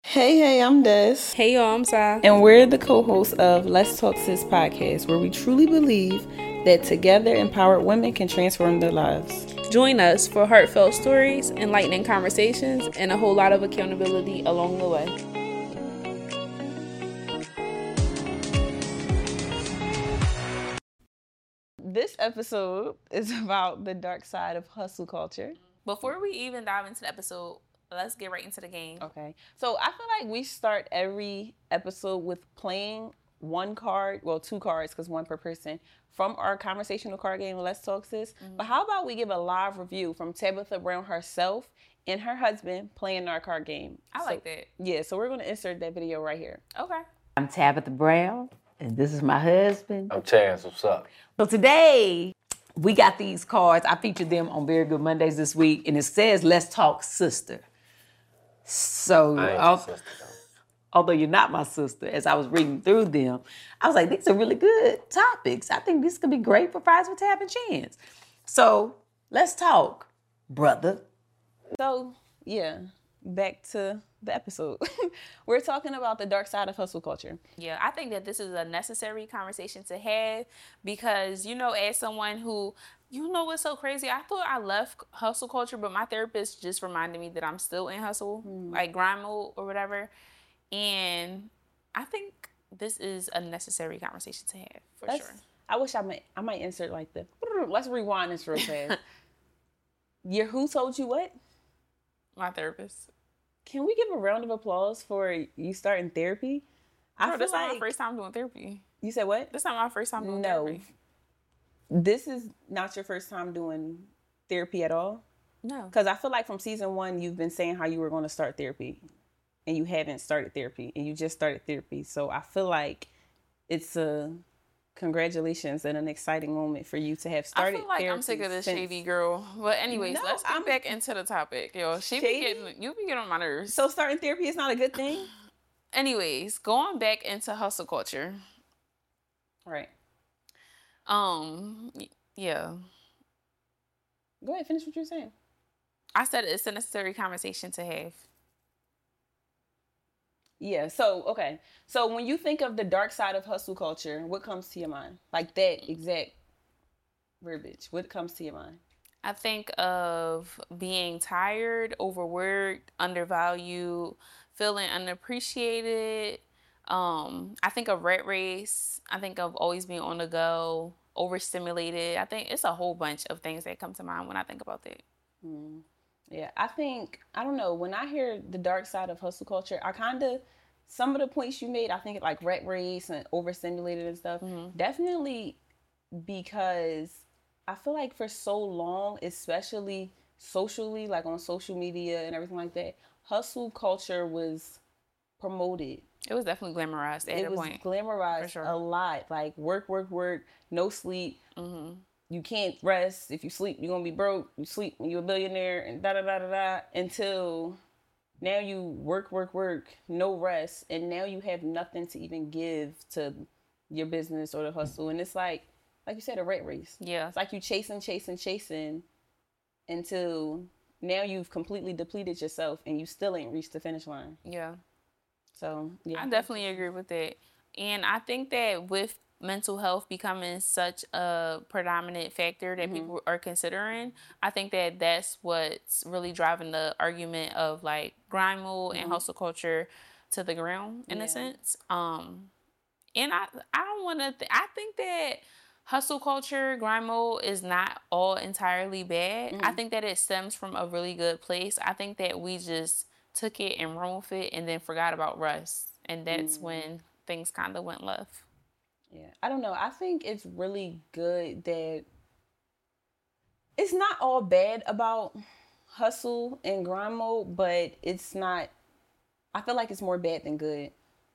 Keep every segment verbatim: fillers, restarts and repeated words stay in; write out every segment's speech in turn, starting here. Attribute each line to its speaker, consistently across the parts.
Speaker 1: Hey, hey, I'm Des.
Speaker 2: Hey, y'all, I'm Sai.
Speaker 1: And we're the co-hosts of Let's Talk Sis podcast, where we truly believe that together empowered women can transform their lives.
Speaker 2: Join us for heartfelt stories, enlightening conversations, and a whole lot of accountability along the way.
Speaker 1: This episode is about the dark side of hustle culture.
Speaker 2: Before we even dive into the episode, let's get right into the game.
Speaker 1: Okay. So I feel like we start every episode with playing one card, well, two cards, because one per person, from our conversational card game, Let's Talk Sis. Mm-hmm. But how about we give a live review from Tabitha Brown herself and her husband playing our card game?
Speaker 2: I
Speaker 1: so,
Speaker 2: like that.
Speaker 1: Yeah, so we're going to insert that video right here.
Speaker 2: Okay.
Speaker 3: I'm Tabitha Brown, and this is my husband.
Speaker 4: I'm Chance. What's up?
Speaker 3: So today, we got these cards. I featured them on Very Good Mondays this week, and it says, Let's Talk Sister. So,
Speaker 4: I ain't
Speaker 3: uh,
Speaker 4: your sister, though.
Speaker 3: Although you're not my sister, as I was reading through them, I was like, these are really good topics. I think this could be great for Fries with Tab and Chance. So, let's talk, brother.
Speaker 1: So, yeah, back to the episode. We're talking about the dark side of hustle culture.
Speaker 2: Yeah, I think that this is a necessary conversation to have because, you know, as someone who, you know what's so crazy? I thought I left hustle culture, but my therapist just reminded me that I'm still in hustle, mm. like grind mode or whatever. And I think this is a necessary conversation to have, for
Speaker 1: That's,
Speaker 2: sure.
Speaker 1: I wish I might I might insert like the, let's rewind this real fast. Your who told you what?
Speaker 2: My therapist.
Speaker 1: Can we give a round of applause for you starting therapy?
Speaker 2: I Bro, feel this like... This is my first time doing therapy.
Speaker 1: You said what?
Speaker 2: This is not my first time doing
Speaker 1: no.
Speaker 2: therapy.
Speaker 1: This is not your first time doing therapy at all?
Speaker 2: No.
Speaker 1: Because I feel like from season one, you've been saying how you were going to start therapy. And you haven't started therapy. And you just started therapy. So I feel like it's a... congratulations and an exciting moment for you to have started.
Speaker 2: I feel like I'm sick of this since... shady girl. But anyways, no, let's get I'm... back into the topic. Yo, she shady? be getting you be getting on my nerves.
Speaker 1: So starting therapy is not a good thing?
Speaker 2: Anyways, going back into hustle culture.
Speaker 1: Right.
Speaker 2: Um, yeah.
Speaker 1: Go ahead, finish what you're saying.
Speaker 2: I said it's a necessary conversation to have.
Speaker 1: Yeah, so, okay. So when you think of the dark side of hustle culture, what comes to your mind? Like that exact verbiage. What comes to your mind?
Speaker 2: I think of being tired, overworked, undervalued, feeling unappreciated. Um, I think of rat race. I think of always being on the go, overstimulated. I think it's a whole bunch of things that come to mind when I think about that.
Speaker 1: Mm. Yeah, I think, I don't know, when I hear the dark side of hustle culture, I kind of, some of the points you made, I think like rat race and overstimulated and stuff, mm-hmm. definitely because I feel like for so long, especially socially, like on social media and everything like that, hustle culture was promoted.
Speaker 2: It was definitely glamorized at
Speaker 1: it
Speaker 2: a point.
Speaker 1: It was glamorized
Speaker 2: sure.
Speaker 1: a lot. Like work, work, work, no sleep. Mm-hmm. You can't rest. If you sleep, you're going to be broke. You sleep when you're a billionaire and da-da-da-da-da. Until now you work, work, work, no rest. And now you have nothing to even give to your business or the hustle. And it's like, like you said, a rat race.
Speaker 2: Yeah.
Speaker 1: It's like you chasing, chasing, chasing until now you've completely depleted yourself and you still ain't reached the finish line.
Speaker 2: Yeah.
Speaker 1: So, yeah.
Speaker 2: I definitely agree with that. And I think that with mental health becoming such a predominant factor that mm-hmm. people are considering, I think that that's what's really driving the argument of like grind mode mm-hmm. and hustle culture to the ground in yeah. a sense. Um, and I, I don't want to. Th- I think that hustle culture, grind mode is not all entirely bad. Mm-hmm. I think that it stems from a really good place. I think that we just took it and ran with it and then forgot about rest, and that's mm-hmm. when things kind of went left.
Speaker 1: Yeah, I don't know. I think it's really good that it's not all bad about hustle and grind mode, but it's not, I feel like it's more bad than good.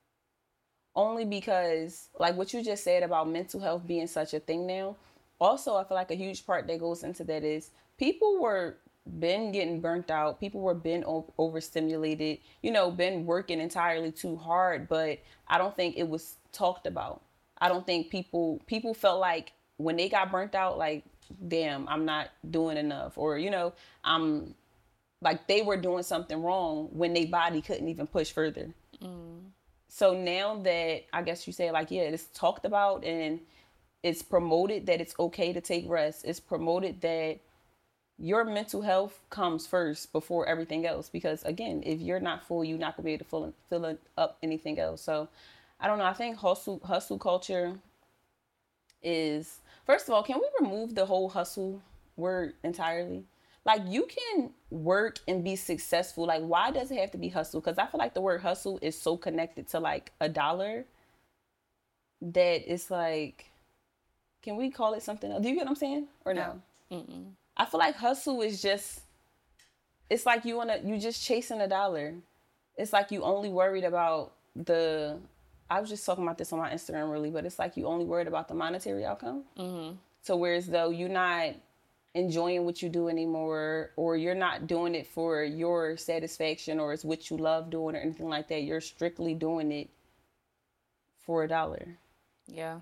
Speaker 1: Only because, like what you just said about mental health being such a thing now, also I feel like a huge part that goes into that is people were been getting burnt out. People were been o- overstimulated, you know, been working entirely too hard, but I don't think it was talked about. I don't think people people felt like when they got burnt out, like, damn, I'm not doing enough. Or, you know, I'm like they were doing something wrong when their body couldn't even push further. Mm. So now that I guess you say like, yeah, it's talked about and it's promoted that it's okay to take rest. It's promoted that your mental health comes first before everything else. Because again, if you're not full, you're not gonna be able to fill, fill up anything else. So I don't know. I think hustle hustle culture is, first of all, can we remove the whole hustle word entirely? Like, you can work and be successful. Like, why does it have to be hustle? Because I feel like the word hustle is so connected to like a dollar that it's like, can we call it something else? Do you get what I'm saying? Or no? no? Mm-mm. I feel like hustle is just, it's like you wanna, you just chasing a dollar. It's like you only worried about the, I was just talking about this on my Instagram really, but it's like you only worried about the monetary outcome. Mm-hmm. So whereas though you're not enjoying what you do anymore, or you're not doing it for your satisfaction, or it's what you love doing or anything like that. You're strictly doing it for a dollar.
Speaker 2: Yeah.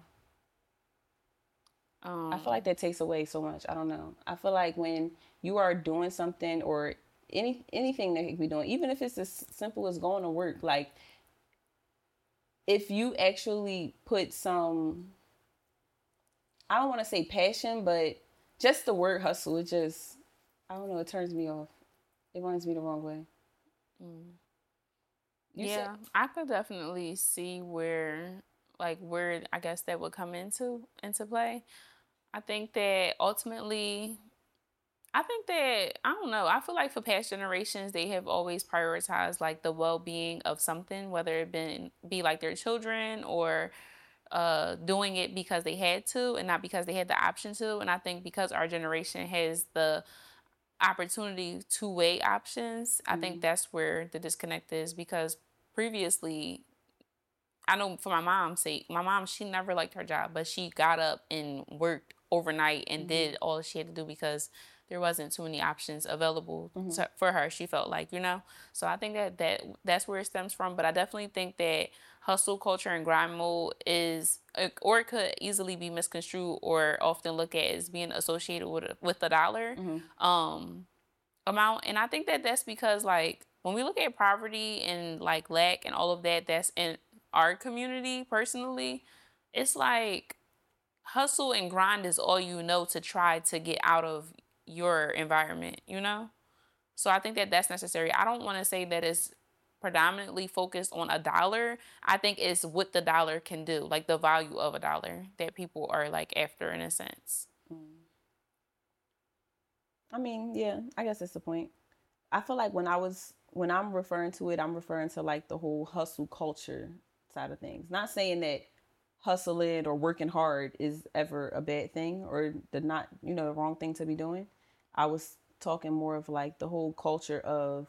Speaker 1: Um, I feel like that takes away so much. I don't know. I feel like when you are doing something, or any anything that you can be doing, even if it's as simple as going to work, like if you actually put some, I don't want to say passion, but just the word hustle, it just, I don't know, it turns me off. It runs me the wrong way.
Speaker 2: Mm. Yeah, said- I could definitely see where, like, where I guess that would come into into play. I think that ultimately, I think that, I don't know, I feel like for past generations, they have always prioritized, like, the well-being of something, whether it been, be like their children, or uh, doing it because they had to and not because they had the option to. And I think because our generation has the opportunity to weigh options, mm-hmm. I think that's where the disconnect is, because previously, I know for my mom's sake, my mom, she never liked her job, but she got up and worked overnight and mm-hmm. did all she had to do because there wasn't too many options available mm-hmm. to, for her, she felt like, you know? So I think that, that that's where it stems from. But I definitely think that hustle culture and grind mode is, or it could easily be misconstrued or often looked at as being associated with a, with the dollar mm-hmm. um, amount. And I think that that's because, like, when we look at poverty and, like, lack and all of that, that's in our community personally, it's like hustle and grind is all you know to try to get out of your environment, you know? So I think that that's necessary. I don't want to say that it's predominantly focused on a dollar. I think it's what the dollar can do, like the value of a dollar that people are like after in a sense.
Speaker 1: I mean, yeah, I guess that's the point. I feel like when I was, when I'm referring to it, I'm referring to like the whole hustle culture side of things. Not saying that hustling or working hard is ever a bad thing or the not, you know, the wrong thing to be doing. I was talking more of like the whole culture of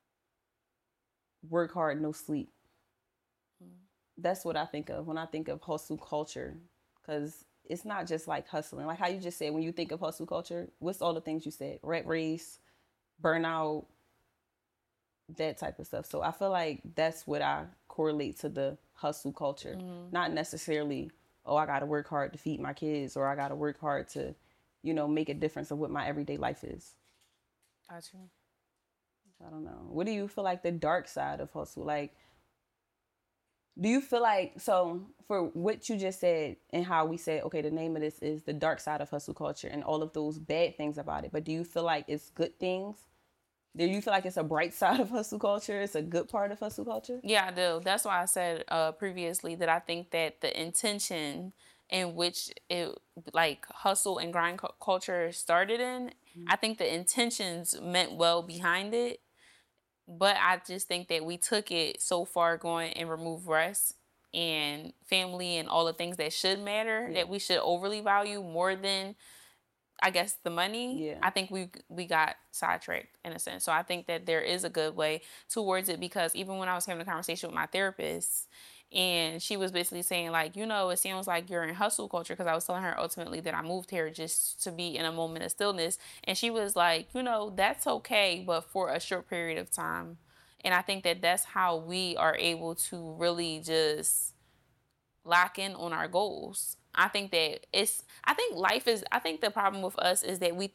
Speaker 1: work hard, no sleep. Mm. That's what I think of when I think of hustle culture, because it's not just like hustling. Like how you just said, when you think of hustle culture, what's all the things you said? Rat race, burnout, that type of stuff. So I feel like that's what I correlate to the hustle culture. Mm-hmm. Not necessarily, oh, I got to work hard to feed my kids, or I got to work hard to, you know, make a difference of what my everyday life is.
Speaker 2: Gotcha.
Speaker 1: I don't know. What do you feel like the dark side of hustle? Like, do you feel like, so for what you just said and how we said, okay, the name of this is the dark side of hustle culture and all of those bad things about it, but do you feel like it's good things? Do you feel like it's a bright side of hustle culture? It's a good part of hustle culture?
Speaker 2: Yeah, I do. That's why I said uh, previously that I think that the intention in which it, like, hustle and grind cu- culture started in, mm-hmm. I think the intentions meant well behind it. But I just think that we took it so far going and removed rest and family and all the things that should matter, yeah. that we should overly value more than, I guess, the money. Yeah. I think we we got sidetracked in a sense. So I think that there is a good way towards it, because even when I was having a conversation with my therapist, and she was basically saying, like, you know, it sounds like you're in hustle culture, because I was telling her ultimately that I moved here just to be in a moment of stillness. And she was like, you know, that's okay, but for a short period of time. And I think that that's how we are able to really just lock in on our goals. I think that it's, I think life is, I think the problem with us is that we think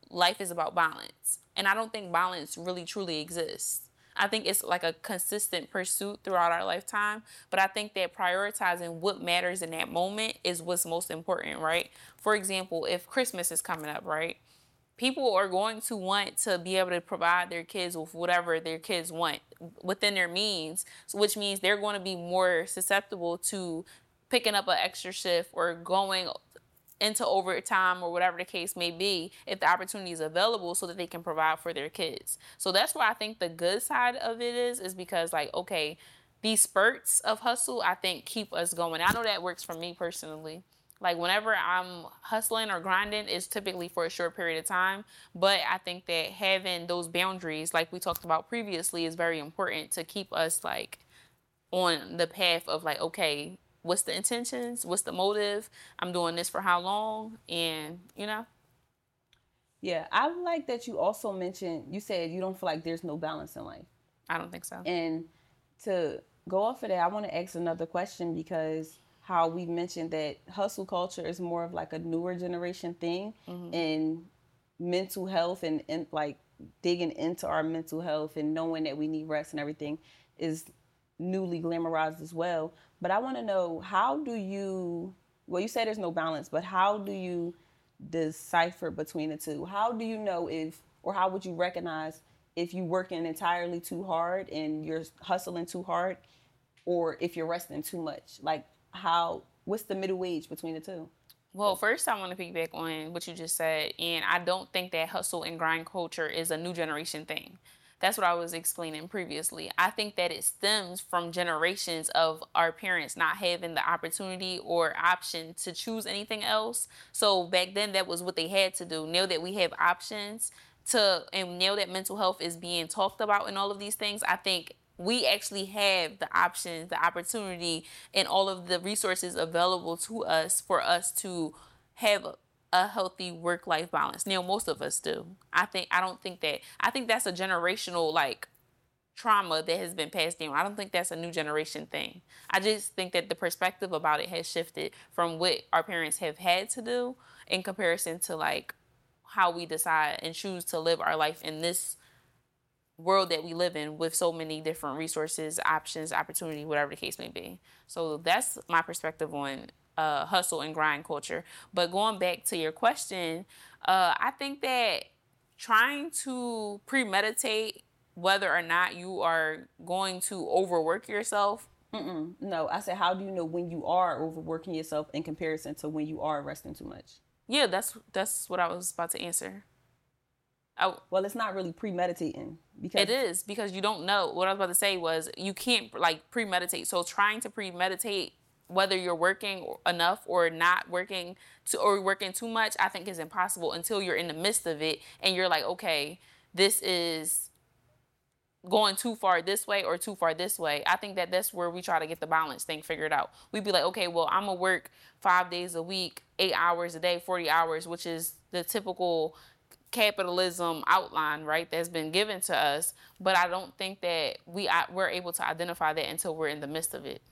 Speaker 2: life is about balance. And I don't think balance really truly exists. I think it's like a consistent pursuit throughout our lifetime. But I think that prioritizing what matters in that moment is what's most important, right? For example, if Christmas is coming up, right? People are going to want to be able to provide their kids with whatever their kids want within their means, which means they're going to be more susceptible to picking up an extra shift or going into overtime or whatever the case may be if the opportunity is available so that they can provide for their kids. So that's where I think the good side of it is, is because like, okay, these spurts of hustle, I think keep us going. I know that works for me personally. Like whenever I'm hustling or grinding, it's typically for a short period of time. But I think that having those boundaries, like we talked about previously, is very important to keep us like on the path of like, okay, what's the intentions? What's the motive? I'm doing this for how long? And, you know?
Speaker 1: Yeah, I like that you also mentioned, you said you don't feel like there's no balance in life.
Speaker 2: I don't think so.
Speaker 1: And to go off of that, I want to ask another question because how we mentioned that hustle culture is more of like a newer generation thing, mm-hmm. and mental health and, and like digging into our mental health and knowing that we need rest and everything is newly glamorized as well. But I want to know, how do you, well, you say there's no balance, but how do you decipher between the two? How do you know if, or how would you recognize if you're working entirely too hard and you're hustling too hard, or if you're resting too much? Like, how, what's the middle wage between the two?
Speaker 2: Well, first I want to piggyback on what you just said, and I don't think that hustle and grind culture is a new generation thing. That's what I was explaining previously. I think that it stems from generations of our parents not having the opportunity or option to choose anything else. So back then, that was what they had to do. Now that we have options to, and now that mental health is being talked about and all of these things, I think we actually have the options, the opportunity, and all of the resources available to us for us to have a, a healthy work-life balance. Now, most of us do. I think, I don't think that, I think that's a generational, like, trauma that has been passed down. I don't think that's a new generation thing. I just think that the perspective about it has shifted from what our parents have had to do in comparison to, like, how we decide and choose to live our life in this world that we live in with so many different resources, options, opportunity, whatever the case may be. So that's my perspective on uh, hustle and grind culture. But going back to your question, uh, I think that trying to premeditate whether or not you are going to overwork yourself.
Speaker 1: Mm-mm. No, I said, how do you know when you are overworking yourself in comparison to when you are resting too much?
Speaker 2: Yeah, that's that's what I was about to answer. I,
Speaker 1: well, it's not really premeditating. Because
Speaker 2: it is, because you don't know. What I was about to say was you can't like premeditate. So trying to premeditate whether you're working enough or not working to, or working too much, I think is impossible until you're in the midst of it and you're like, okay, this is going too far this way or too far this way. I think that that's where we try to get the balance thing figured out. We'd be like, okay, well, I'm going to work five days a week, eight hours a day, forty hours, which is the typical capitalism outline, right, that's been given to us. But I don't think that we we're able to identify that until we're in the midst of it.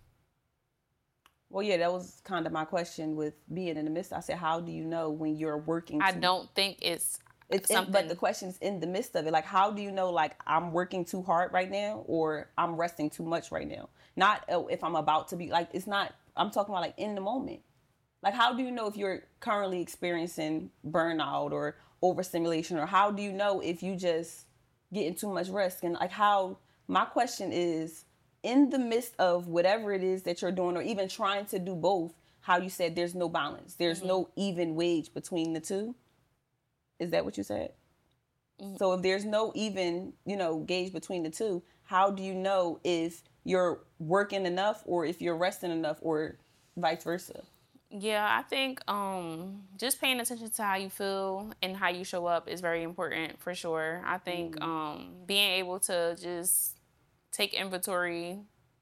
Speaker 1: Well, yeah, that was kind of my question with being in the midst. I said, how do you know when you're working?
Speaker 2: I don't think it's
Speaker 1: it's something. In, but the question is in the midst of it. Like, how do you know, like, I'm working too hard right now or I'm resting too much right now? Not uh, if I'm about to be, like, it's not, I'm talking about, like, in the moment. Like, how do you know if you're currently experiencing burnout or overstimulation, or how do you know if you just getting too much rest? And like, how, my question is, in the midst of whatever it is that you're doing, or even trying to do both, how you said there's no balance, there's mm-hmm. no even wage between the two. Is that what you said? Mm-hmm. So if there's no even, you know, gauge between the two, how do you know if you're working enough or if you're resting enough, or vice versa?
Speaker 2: Yeah, I think um, just paying attention to how you feel and how you show up is very important for sure. I think mm-hmm. um, being able to just take inventory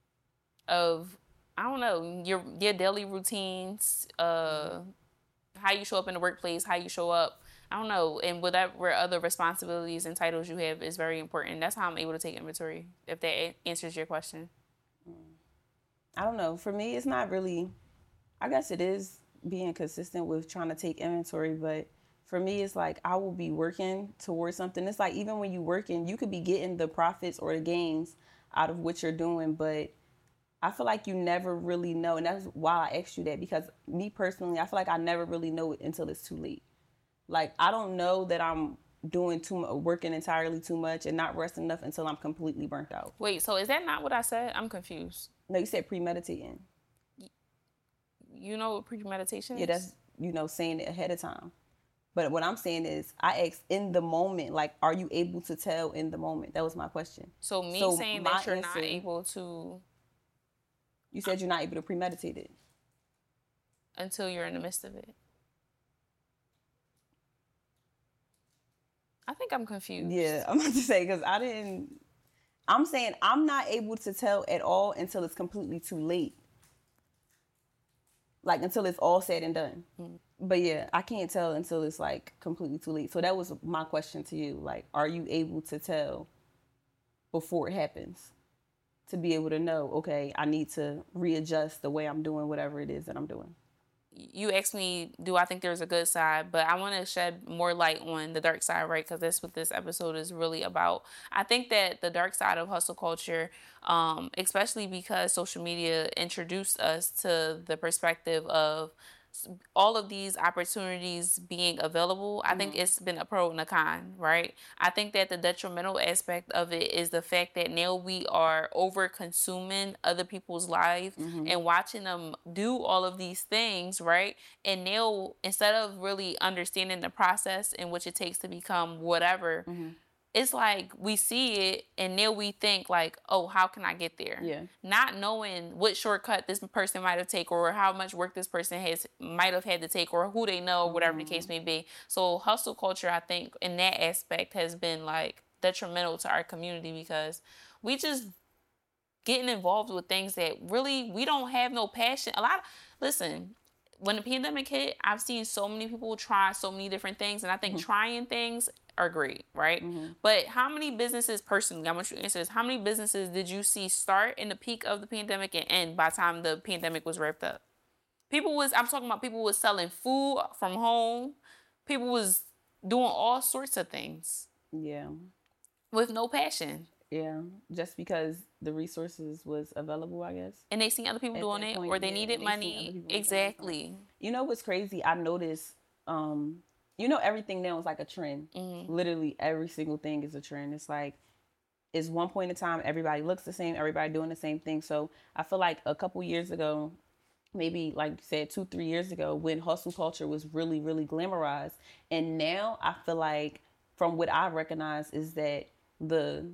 Speaker 2: of, I don't know, your your daily routines, uh, how you show up in the workplace, how you show up, I don't know, and whatever other responsibilities and titles you have is very important. That's how I'm able to take inventory, if that answers your question.
Speaker 1: I don't know. For me, it's not really... I guess it is being consistent with trying to take inventory, but For me, it's like I will be working towards something. It's like even when you working, you could be getting the profits or the gains out of what you're doing, but I feel like you never really know. And that's why I asked you that, because me personally, I feel like I never really know it until it's too late. Like, I don't know that I'm doing too much, working entirely too much and not resting enough until I'm completely burnt out.
Speaker 2: Wait, so is that not what I said? I'm confused.
Speaker 1: No, you said premeditating.
Speaker 2: You know what premeditation is?
Speaker 1: Yeah, that's, you know, saying it ahead of time. But what I'm saying is, I asked in the moment, like, are you able to tell in the moment? That was my question.
Speaker 2: So me
Speaker 1: So
Speaker 2: saying
Speaker 1: my
Speaker 2: that you're
Speaker 1: answer-
Speaker 2: not able to
Speaker 1: You said you're not able to premeditate it.
Speaker 2: until you're in the midst of it. I think I'm confused.
Speaker 1: Yeah, I'm about to say, because I didn't, I'm saying I'm not able to tell at all until it's completely too late. Like, until it's all said and done. Mm. But yeah, I can't tell until it's like completely too late. So that was my question to you. Like, are you able to tell before it happens? To be able to know, okay, I need to readjust the way I'm doing whatever it is that I'm doing.
Speaker 2: You asked me, do I think there's a good side? But I want to shed more light on the dark side, right? Because that's what this episode is really about. I think that the dark side of hustle culture, um, especially because social media introduced us to the perspective of all of these opportunities being available, I mm-hmm. think it's been a pro and a con, right? I think that the detrimental aspect of it is the fact that now we are over consuming other people's lives mm-hmm. and watching them do all of these things, right? And now, instead of really understanding the process in which it takes to become whatever, mm-hmm. it's like we see it and now we think like, oh, how can I get there?
Speaker 1: Yeah.
Speaker 2: Not knowing what shortcut this person might have taken or how much work this person has might have had to take or who they know, whatever mm-hmm. the case may be. So hustle culture, I think, in that aspect has been like detrimental to our community because we just getting involved with things that really we don't have no passion. A lot of, listen, when the pandemic hit, I've seen so many people try so many different things, and I think mm-hmm. trying things are great, right? Mm-hmm. But how many businesses, personally, I want you to answer this, how many businesses did you see start in the peak of the pandemic and end by the time the pandemic was wrapped up? People was, I'm talking about people was selling food from home. People was doing all sorts of things.
Speaker 1: Yeah.
Speaker 2: With no passion.
Speaker 1: Yeah, just because the resources was available, I guess.
Speaker 2: And they seen other people At doing it, point, or they yeah, needed they money. Exactly.
Speaker 1: You know what's crazy? I noticed, um, you know, everything now is like a trend. Mm-hmm. Literally every single thing is a trend. It's like, it's one point in time, everybody looks the same, everybody doing the same thing. So I feel like a couple years ago, maybe like you said, two, three years ago, when hustle culture was really, really glamorized. And now I feel like, from what I recognize, is that the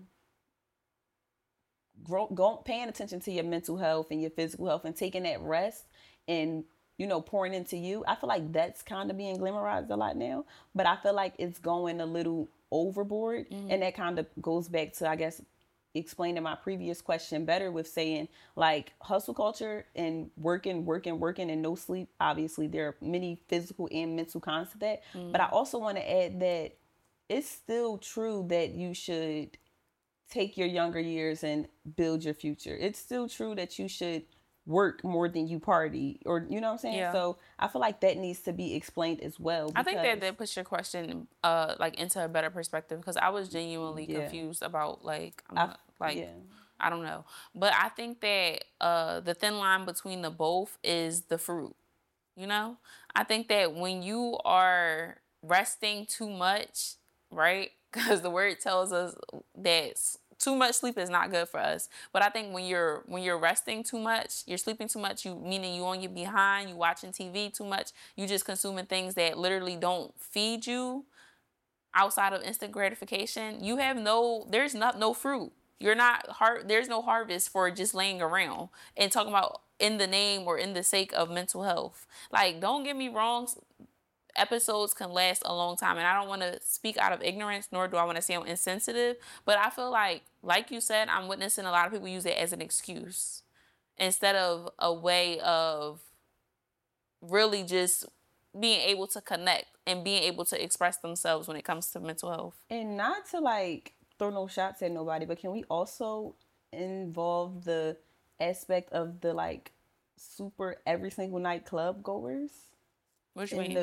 Speaker 1: Grow, go, paying attention to your mental health and your physical health and taking that rest and, you know, pouring into you. I feel like that's kind of being glamorized a lot now, but I feel like it's going a little overboard. Mm-hmm. And that kind of goes back to, I guess, explaining my previous question better with saying like hustle culture and working, working, working and no sleep. Obviously, there are many physical and mental cons to that. Mm-hmm. But I also want to add that it's still true that you should take your younger years and build your future. It's still true that you should work more than you party, or you know what I'm saying? Yeah. So I feel like that needs to be explained as well.
Speaker 2: I think that that puts your question uh like into a better perspective, because I was genuinely yeah. confused about like I'm not, like yeah. I don't know. But I think that uh the thin line between the both is the fruit. You know? I think that when you are resting too much, right? Because the word tells us that too much sleep is not good for us. But I think when you're when you're resting too much, you're sleeping too much, you meaning you on your behind, you watching T V too much, you just consuming things that literally don't feed you outside of instant gratification. You have no, there's not no fruit. You're not har- there's no harvest for just laying around and talking about in the name or in the sake of mental health. Like, don't get me wrong. Episodes can last a long time, and I don't want to speak out of ignorance, nor do I want to sound insensitive, but I feel like, like you said, I'm witnessing a lot of people use it as an excuse instead of a way of really just being able to connect and being able to express themselves when it comes to mental health.
Speaker 1: And not to like throw no shots at nobody, but can we also involve the aspect of the like super every single night club goers?
Speaker 2: What you mean?
Speaker 1: The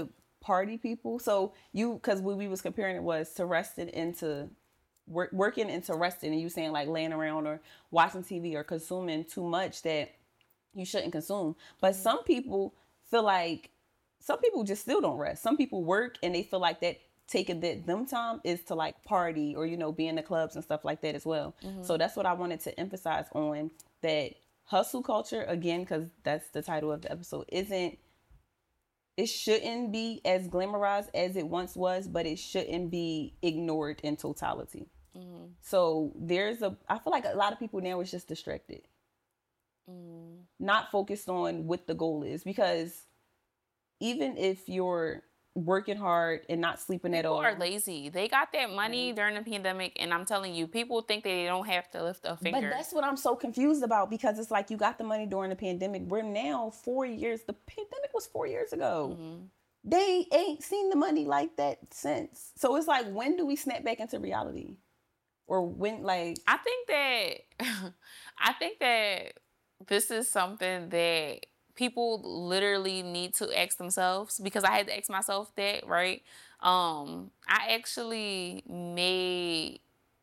Speaker 1: party people. So you, because what we was comparing it was to resting into work, working into resting, and you saying like laying around or watching T V or consuming too much that you shouldn't consume. But some people feel like, some people just still don't rest. Some people work and they feel like that taking that them time is to like party or, you know, be in the clubs and stuff like that as well. Mm-hmm. So that's what I wanted to emphasize on, that hustle culture, again, because that's the title of the episode, isn't, it shouldn't be as glamorized as it once was, but it shouldn't be ignored in totality. Mm-hmm. So there's a, I feel like a lot of people now is just distracted. Mm. Not focused on what the goal is, because even if you're working hard and not sleeping
Speaker 2: people
Speaker 1: at all.
Speaker 2: People are lazy. They got that money mm-hmm. during the pandemic, and I'm telling you, people think that they don't have to lift a finger.
Speaker 1: But that's what I'm so confused about, because it's like you got the money during the pandemic. We're now four years. The pandemic was four years ago. Mm-hmm. They ain't seen the money like that since. So it's like, when do we snap back into reality? Or when, like...
Speaker 2: I think that... I think that this is something that people literally need to ask themselves, because I had to ask myself that, right? Um, I actually made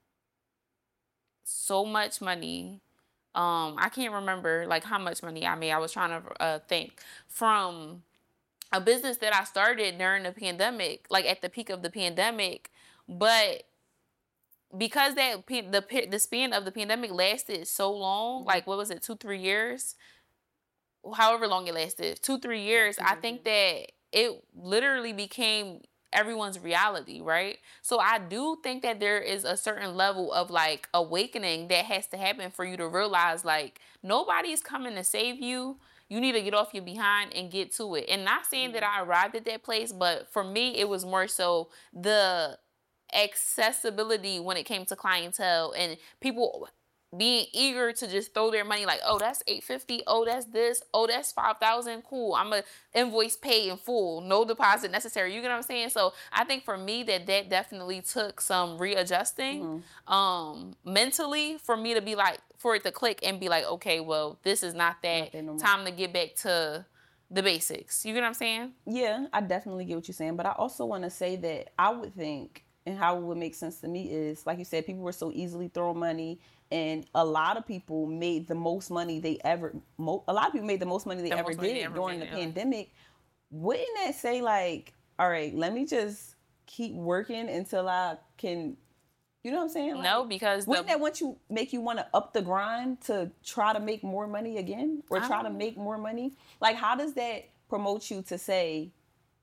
Speaker 2: so much money. Um, I can't remember like how much money I made. I was trying to uh, think from a business that I started during the pandemic, like at the peak of the pandemic, but because that the the span of the pandemic lasted so long, like what was it, two, three years? However long it lasted, two, three years, mm-hmm. I think that it literally became everyone's reality, right? So I do think that there is a certain level of like awakening that has to happen for you to realize like nobody's coming to save you. You need to get off your behind and get to it. And not saying mm-hmm. that I arrived at that place, but for me, it was more so the accessibility when it came to clientele and people being eager to just throw their money like, oh, that's eight hundred fifty dollars, oh, that's this, oh, that's five thousand dollars, cool, I'm a invoice paid in full, no deposit necessary, you get what I'm saying? So I think for me that that definitely took some readjusting mm-hmm. um, mentally for me to be like, for it to click and be like, okay, well, this is not that no time to get back to the basics. You get what I'm saying?
Speaker 1: Yeah, I definitely get what you're saying, but I also want to say that I would think, and how it would make sense to me is, like you said, people were so easily throwing money, and a lot of people made the most money they ever, mo- a lot of people made the most money they the ever did they ever during did, the yeah. pandemic. Wouldn't that say like, all right, let me just keep working until I can, you know what I'm saying? Like,
Speaker 2: no, because
Speaker 1: wouldn't the, that want you, make you want to up the grind to try to make more money again, or try to make more money? Like, how does that promote you to say,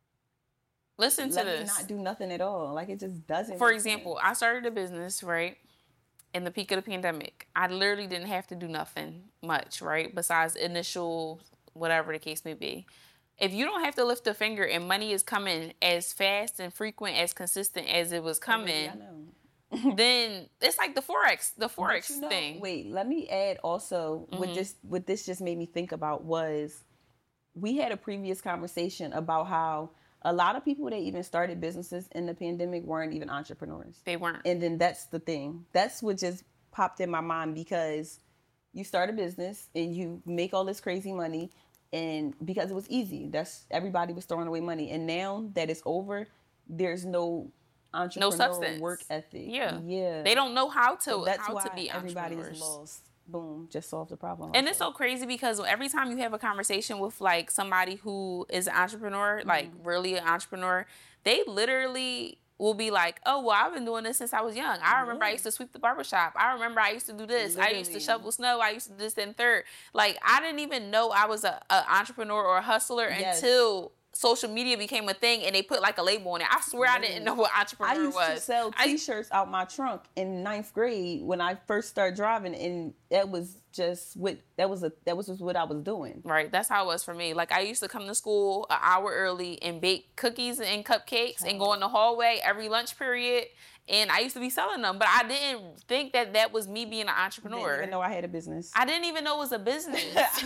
Speaker 2: listen to
Speaker 1: let
Speaker 2: this.
Speaker 1: me not do nothing at all? Like, it just doesn't.
Speaker 2: For example, sense. I started a business, right, in the peak of the pandemic. I literally didn't have to do nothing much, right, besides initial, whatever the case may be. If you don't have to lift a finger and money is coming as fast and frequent, as consistent as it was coming, oh, yeah, then it's like the Forex, the Forex you know, thing.
Speaker 1: Wait, let me add also, mm-hmm. what just what this just made me think about was, we had a previous conversation about how a lot of people that even started businesses in the pandemic weren't even entrepreneurs.
Speaker 2: They weren't.
Speaker 1: And then that's the thing. That's what just popped in my mind, because you start a business and you make all this crazy money, and because it was easy, that's everybody was throwing away money. And now that it's over, there's no entrepreneurial no substance. Work ethic.
Speaker 2: Yeah.
Speaker 1: Yeah.
Speaker 2: They don't know how to
Speaker 1: so that's
Speaker 2: how
Speaker 1: why
Speaker 2: to be
Speaker 1: everybody's
Speaker 2: entrepreneurs.
Speaker 1: Lost. Boom, just solved the problem.
Speaker 2: And it's so crazy because every time you have a conversation with like somebody who is an entrepreneur, mm-hmm. like really an entrepreneur, they literally will be like, oh, well, I've been doing this since I was young. I remember yeah. I used to sweep the barbershop. I remember I used to do this. Literally. I used to shovel snow. I used to do this and third. Like, I didn't even know I was a, a entrepreneur or a hustler yes. until social media became a thing and they put like a label on it. I swear I didn't know what entrepreneur was.
Speaker 1: I used was. to sell t-shirts I, out my trunk in ninth grade when I first started driving, and that was just what that was a that was just what I was doing.
Speaker 2: Right. That's how it was for me. Like, I used to come to school an hour early and bake cookies and cupcakes and go in the hallway every lunch period. And I used to be selling them, but I didn't think that that was me being an entrepreneur.
Speaker 1: Didn't even know I had a business.
Speaker 2: I didn't even know it was a business.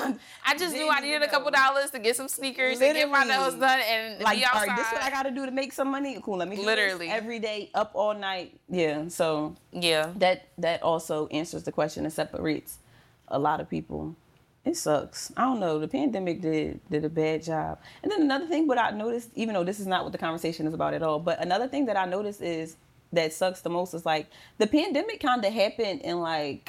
Speaker 2: I just knew I needed a couple dollars to get some sneakers Literally. and get my nails done and
Speaker 1: like,
Speaker 2: be outside.
Speaker 1: All right, this is what I got to do to make some money. Cool, let me do
Speaker 2: Literally.
Speaker 1: this every day, up all night. Yeah, so
Speaker 2: yeah,
Speaker 1: that that also answers the question and separates a lot of people It sucks. I don't know. The pandemic did did a bad job. And then another thing, what I noticed, even though this is not what the conversation is about at all, but another thing that I noticed is that sucks the most is like the pandemic kind of happened in like,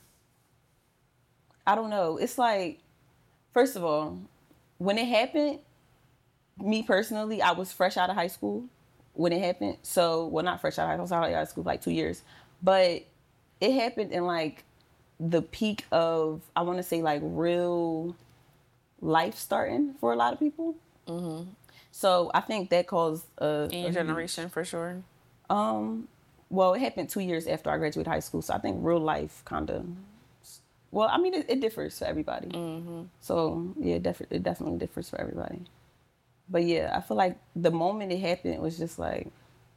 Speaker 1: I don't know. It's like, first of all, when it happened, me personally, I was fresh out of high school when it happened. So, well, not fresh out of high school, I was out of high school for like two years. But it happened in like the peak of, I want to say, like real life starting for a lot of people. Mm-hmm. So I think that caused a...
Speaker 2: In your a, generation, for sure.
Speaker 1: Um, well, it happened two years after I graduated high school. So I think real life kind of... Well, I mean, it, it differs for everybody. Mm-hmm. So, yeah, it, def- it definitely differs for everybody. But, yeah, I feel like the moment it happened, it was just like...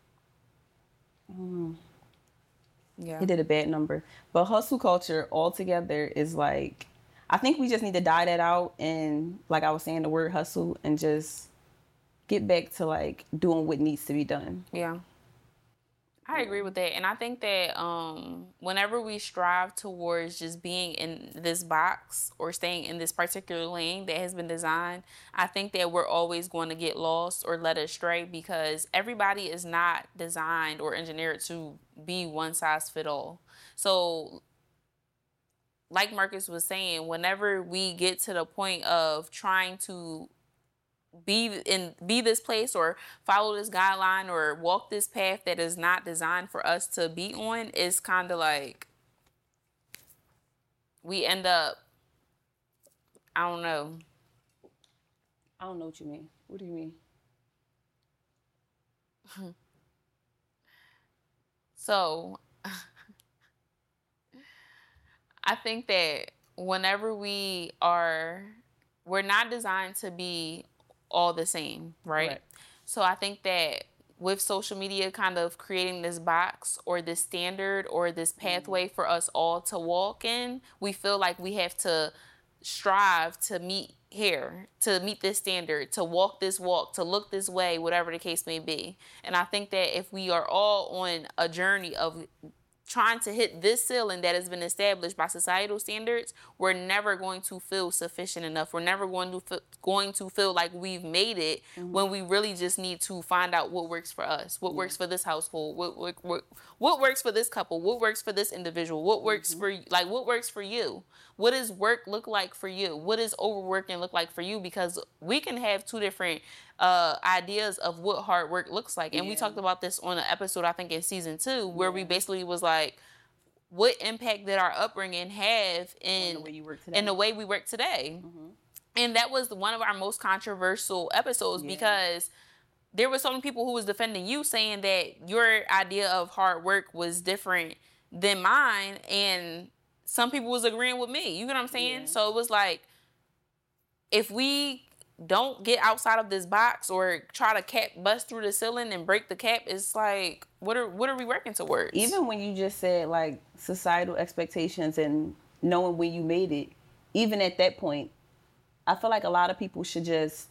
Speaker 1: Mm, yeah. It did a bad number. But hustle culture altogether is like, I think we just need to die that out. And like I was saying, the word hustle, and just get back to like doing what needs to be done.
Speaker 2: Yeah. I agree with that. And I think that um, whenever we strive towards just being in this box or staying in this particular lane that has been designed, I think that we're always going to get lost or led astray, because everybody is not designed or engineered to be one size fit all. So like Marcus was saying, whenever we get to the point of trying to be in be this place or follow this guideline or walk this path that is not designed for us to be on, is kind of like we end up, I don't know.
Speaker 1: I don't know what you mean. What do you mean?
Speaker 2: So I think that whenever we are, we're not designed to be all the same, right? right? So I think that with social media kind of creating this box or this standard or this pathway mm-hmm. for us all to walk in, we feel like we have to strive to meet here, to meet this standard, to walk this walk, to look this way, whatever the case may be. And I think that if we are all on a journey of trying to hit this ceiling that has been established by societal standards, we're never going to feel sufficient enough. We're never going to f- going to feel like we've made it mm-hmm. when we really just need to find out what works for us, what yeah. works for this household, what, what what what works for this couple, what works for this individual, what works mm-hmm. for like what works for you. What does work look like for you? What does overworking look like for you? Because we can have two different uh, ideas of what hard work looks like. And yeah. we talked about this on an episode, I think in season two, where yeah. we basically was like, what impact did our upbringing have in,
Speaker 1: the way you work today.
Speaker 2: in the way we work today? Mm-hmm. And that was one of our most controversial episodes yeah. because there were so many people who was defending you, saying that your idea of hard work was different than mine, and some people was agreeing with me. You know what I'm saying? Yeah. So it was like, if we don't get outside of this box or try to cap bust through the ceiling and break the cap, it's like, what are what are we working towards?
Speaker 1: Even when you just said like societal expectations and knowing when you made it, even at that point, I feel like a lot of people should just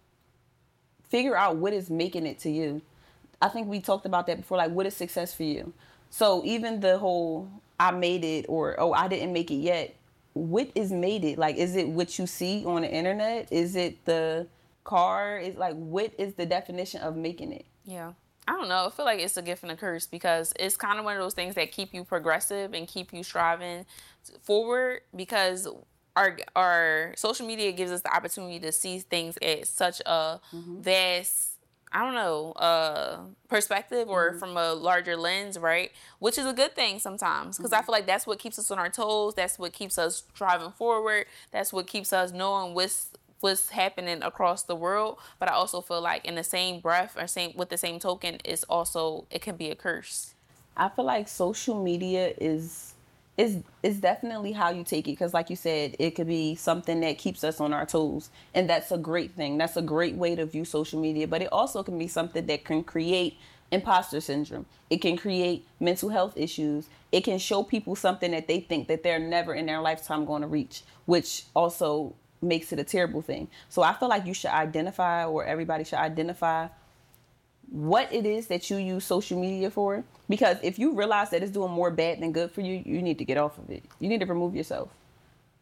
Speaker 1: figure out what is making it to you. I think we talked about that before, like what is success for you? So even the whole I made it or, oh, I didn't make it yet. What is made it? Like, is it what you see on the internet? Is it the car? Is like, what is the definition of making it?
Speaker 2: Yeah. I don't know. I feel like it's a gift and a curse, because it's kind of one of those things that keep you progressive and keep you striving forward, because our our social media gives us the opportunity to see things at such a mm-hmm. vast, I don't know, uh, perspective or mm-hmm. from a larger lens, right? Which is a good thing sometimes, because mm-hmm. I feel like that's what keeps us on our toes. That's what keeps us driving forward. That's what keeps us knowing what's what's happening across the world. But I also feel like in the same breath or same with the same token, it's also, it can be a curse.
Speaker 1: I feel like social media is is is definitely how you take it, because like you said, it could be something that keeps us on our toes, and that's a great thing. That's a great way to view social media. But it also can be something that can create imposter syndrome. It can create mental health issues. It can show people something that they think that they're never in their lifetime going to reach, which also makes it a terrible thing. So I feel like you should identify, or everybody should identify, what it is that you use social media for. Because if you realize that it's doing more bad than good for you, you need to get off of it. You need to remove yourself.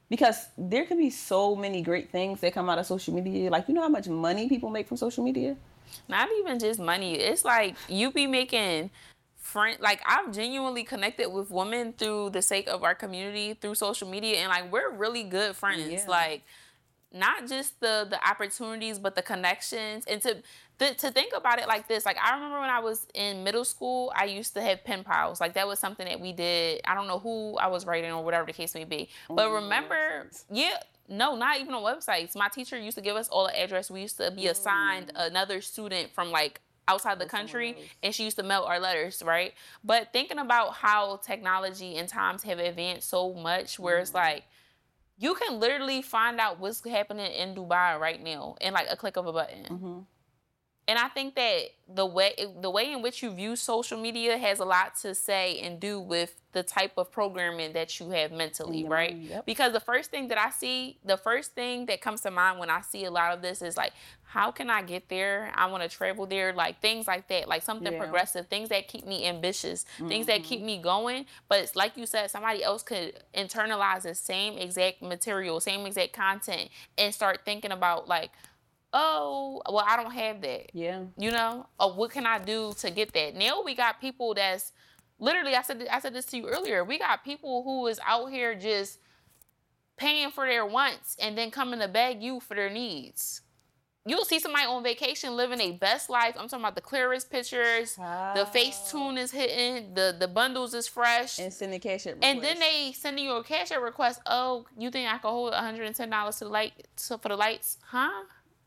Speaker 1: Because there could be so many great things that come out of social media. Like, you know how much money people make from social media?
Speaker 2: Not even just money. It's like you be making friend. Like, I've genuinely connected with women through the sake of our community through social media, and like we're really good friends.
Speaker 1: Yeah.
Speaker 2: Like, not just the the opportunities, but the connections. And to the, to think about it like this, like I remember when I was in middle school, I used to have pen pals. Like that was something that we did. I don't know who I was writing or whatever the case may be. But
Speaker 1: Oh,
Speaker 2: remember, yeah, no, not even on websites. My teacher used to give us all the address. We used to be assigned another student from like outside the country, and she used to mail our letters, right? But thinking about how technology and times have advanced so much, where it's like, you can literally find out what's happening in Dubai right now in like a click of a button.
Speaker 1: Mm-hmm.
Speaker 2: And I think that the way the way in which you view social media has a lot to say and do with the type of programming that you have mentally, right?
Speaker 1: Yep.
Speaker 2: Because the first thing that I see, the first thing that comes to mind when I see a lot of this is like, how can I get there? I want to travel there, like things like that, like something
Speaker 1: Yeah.
Speaker 2: progressive, things that keep me ambitious,
Speaker 1: Mm-hmm.
Speaker 2: things that keep me going. But it's like you said, somebody else could internalize the same exact material, same exact content, and start thinking about like, oh, well, I don't have that.
Speaker 1: Yeah.
Speaker 2: You know? Or what can I do to get that? Now we got people that's literally, I said I said this to you earlier, we got people who is out here just paying for their wants and then coming to beg you for their needs. You'll see somebody on vacation living a best life. I'm talking about the clearest pictures,
Speaker 1: Wow.
Speaker 2: the Facetune is hitting, the, the bundles is fresh.
Speaker 1: And send the cash app request.
Speaker 2: And then they sending you a cash app request. Oh, you think I can hold one hundred ten dollars to the light to, for the lights? Huh?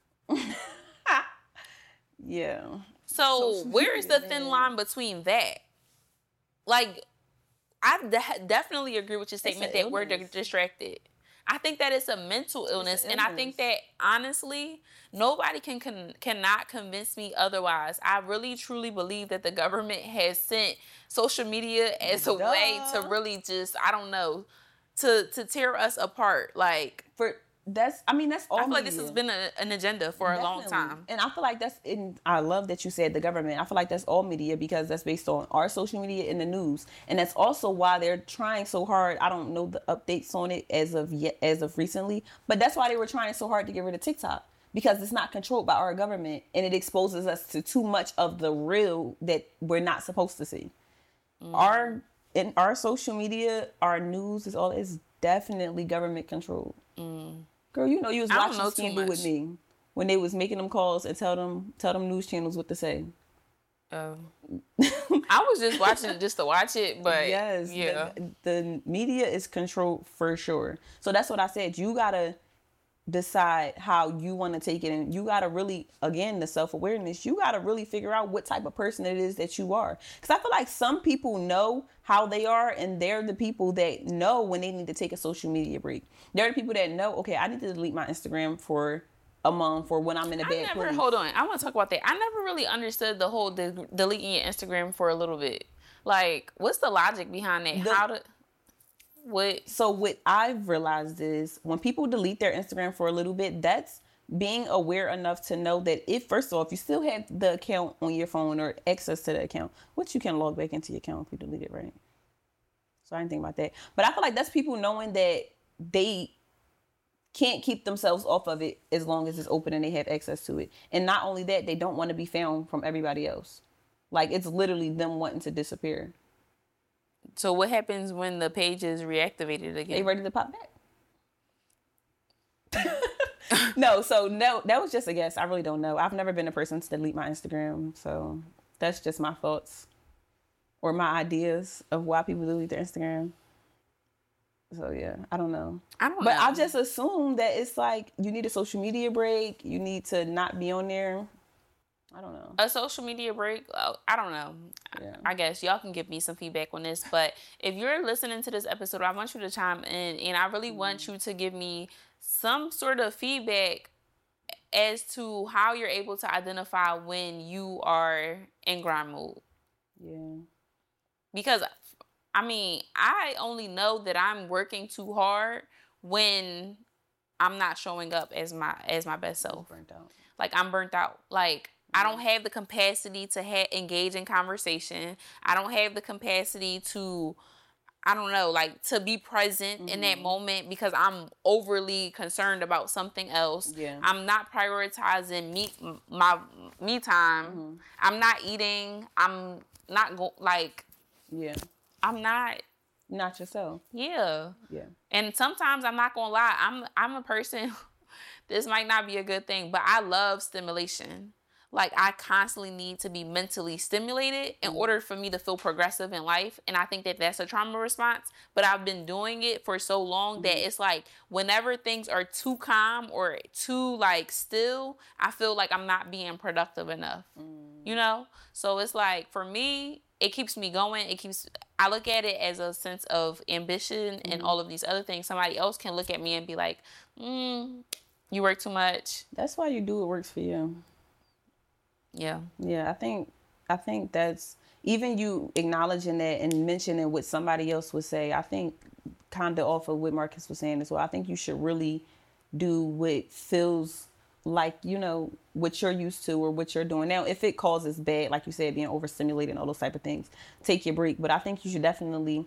Speaker 1: Yeah.
Speaker 2: So
Speaker 1: Social
Speaker 2: where is the
Speaker 1: media,
Speaker 2: thin
Speaker 1: man.
Speaker 2: line between that? Like, I de- definitely agree with your statement
Speaker 1: an
Speaker 2: that we're
Speaker 1: illness.
Speaker 2: di- distracted. I think that it's a mental illness, and I think that honestly, nobody can, can cannot convince me otherwise. I really truly believe that the government has sent social media as a
Speaker 1: Duh.
Speaker 2: way to really just, I don't know, to to tear us apart. Like,
Speaker 1: For that's, I mean, that's all
Speaker 2: I feel like this
Speaker 1: media.
Speaker 2: has been a, an agenda for a long
Speaker 1: Definitely.
Speaker 2: time.
Speaker 1: And I feel like that's in, I love that you said the government. I feel like that's all media because that's based on our social media and the news. And that's also why they're trying so hard. I don't know the updates on it as of yet, as of recently, but that's why they were trying so hard to get rid of TikTok because it's not controlled by our government and it exposes us to too much of the real that we're not supposed to see. Mm. Our, in our social media, our news is all, is definitely government controlled. Mm. Girl, you know you was
Speaker 2: I don't
Speaker 1: watching
Speaker 2: know
Speaker 1: Scandal
Speaker 2: too
Speaker 1: with
Speaker 2: much.
Speaker 1: me when they was making them calls and tell them tell them news channels what to say.
Speaker 2: Oh. I was just watching it just to watch it, but
Speaker 1: Yes,
Speaker 2: yeah.
Speaker 1: the, the media is controlled for sure. So that's what I said. You gotta decide how you want to take it, and you gotta really, again, the self-awareness. You gotta really figure out what type of person it is that you are. Because I feel like some people know how they are, and they're the people that know when they need to take a social media break. They're the people that know, okay, I need to delete my Instagram for a month or when I'm in a
Speaker 2: I
Speaker 1: bad
Speaker 2: never,
Speaker 1: place.
Speaker 2: hold on, I want to talk about that. I never really understood the whole de- deleting your Instagram for a little bit. Like, what's the logic behind that?
Speaker 1: The-
Speaker 2: How to, what?
Speaker 1: So what I've realized is when people delete their Instagram for a little bit, that's being aware enough to know that if, first of all, if you still have the account on your phone or access to the account, which you can log back into your account if you delete it, right? So I didn't think about that. But I feel like that's people knowing that they can't keep themselves off of it as long as it's open and they have access to it. And not only that, they don't want to be found from everybody else. Like, it's literally them wanting to disappear.
Speaker 2: So what happens when the page is reactivated again?
Speaker 1: They ready to pop back. No, so no, that was just a guess. I really don't know. I've never been a person to delete my Instagram, so that's just my thoughts or my ideas of why people delete their Instagram. So yeah, I don't know.
Speaker 2: I don't
Speaker 1: But
Speaker 2: know.
Speaker 1: I just assume that it's like you need a social media break. You need to not be on there. I don't know.
Speaker 2: A social media break, oh, I don't know.
Speaker 1: Yeah.
Speaker 2: I guess y'all can give me some feedback on this. But if you're listening to this episode, I want you to chime in. And I really want you to give me some sort of feedback as to how you're able to identify when you are in grind mode.
Speaker 1: Yeah.
Speaker 2: Because, I mean, I only know that I'm working too hard when I'm not showing up as my as my best self.
Speaker 1: Burnt out.
Speaker 2: Like, I'm burnt out. Like, I don't have the capacity to ha- engage in conversation. I don't have the capacity to I don't know, like to be present mm-hmm. in that moment because I'm overly concerned about something else.
Speaker 1: Yeah.
Speaker 2: I'm not prioritizing me my me time. Mm-hmm. I'm not eating. I'm not go like.
Speaker 1: Yeah.
Speaker 2: I'm not.
Speaker 1: Not yourself.
Speaker 2: Yeah.
Speaker 1: Yeah.
Speaker 2: And sometimes I'm not gonna lie. I'm I'm a person. This might not be a good thing, but I love stimulation. Like, I constantly need to be mentally stimulated in order for me to feel progressive in life. And I think that that's a trauma response. But I've been doing it for so long mm-hmm. that it's like whenever things are too calm or too, like, still, I feel like I'm not being productive enough. Mm. You know? So it's like, for me, it keeps me going. It keeps, I look at it as a sense of ambition mm-hmm. and all of these other things. Somebody else can look at me and be like, mm, you work too much.
Speaker 1: That's why you do what works for you.
Speaker 2: Yeah.
Speaker 1: Yeah, I think I think that's even you acknowledging that and mentioning what somebody else would say, I think kind of off of what Marcus was saying as well. I think you should really do what feels like, you know, what you're used to or what you're doing. Now, if it causes bad, like you said, being overstimulated and all those type of things, take your break. But I think you should definitely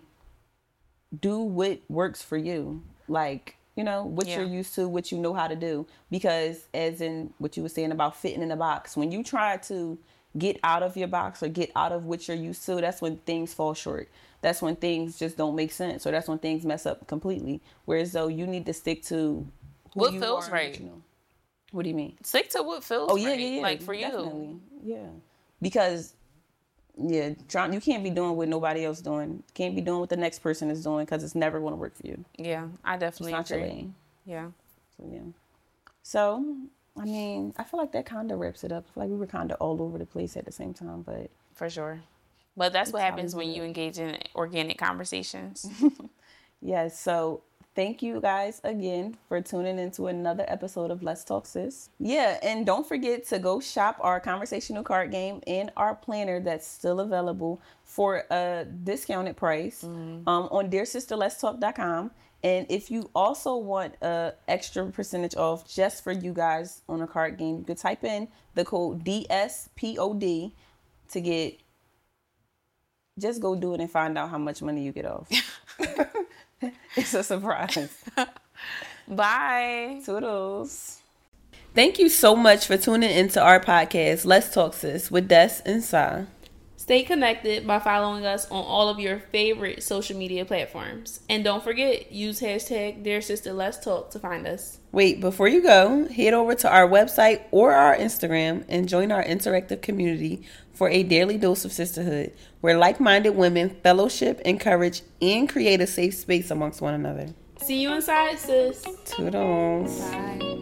Speaker 1: do what works for you. Like, you know, what yeah. you're used to, what you know how to do. Because as in what you were saying about fitting in a box, when you try to get out of your box or get out of what you're used to, that's when things fall short. That's when things just don't make sense, or that's when things mess up completely. Whereas though you need to stick to who
Speaker 2: what
Speaker 1: you
Speaker 2: feels
Speaker 1: are,
Speaker 2: right.
Speaker 1: What, you know. What do you mean?
Speaker 2: Stick to what feels
Speaker 1: oh, yeah,
Speaker 2: right.
Speaker 1: Yeah, yeah,
Speaker 2: like for
Speaker 1: definitely.
Speaker 2: you.
Speaker 1: Yeah. Because yeah, trying you can't be doing what nobody else doing. Can't be doing what the next person is doing because it's never going to work for you.
Speaker 2: Yeah, I definitely
Speaker 1: it's not
Speaker 2: agree.
Speaker 1: Your lane.
Speaker 2: Yeah.
Speaker 1: So yeah. So I mean, I feel like that kind of wraps it up. I feel like we were kind of all over the place at the same time, but
Speaker 2: for sure. But that's what happens when you engage in organic conversations.
Speaker 1: Yes. So thank you guys again for tuning into another episode of Let's Talk Sis. Yeah, and don't forget to go shop our conversational card game and our planner that's still available for a discounted price mm. um, on dear sister let's talk dot com. And if you also want a extra percentage off just for you guys on a card game, you can type in the code D S P O D to get, just go do it and find out how much money you get off. It's a surprise.
Speaker 2: Bye.
Speaker 1: Toodles. Thank you so much for tuning into our podcast, Let's Talk Sis, with Des and Sa.
Speaker 2: Stay connected by following us on all of your favorite social media platforms. And don't forget, use hashtag Dear Sister Let's Talk to find us.
Speaker 1: Wait, before you go, head over to our website or our Instagram and join our interactive community for a daily dose of sisterhood, where like-minded women fellowship, encourage, and create a safe space amongst one another.
Speaker 2: See you inside, sis.
Speaker 1: Toodles.
Speaker 2: Bye.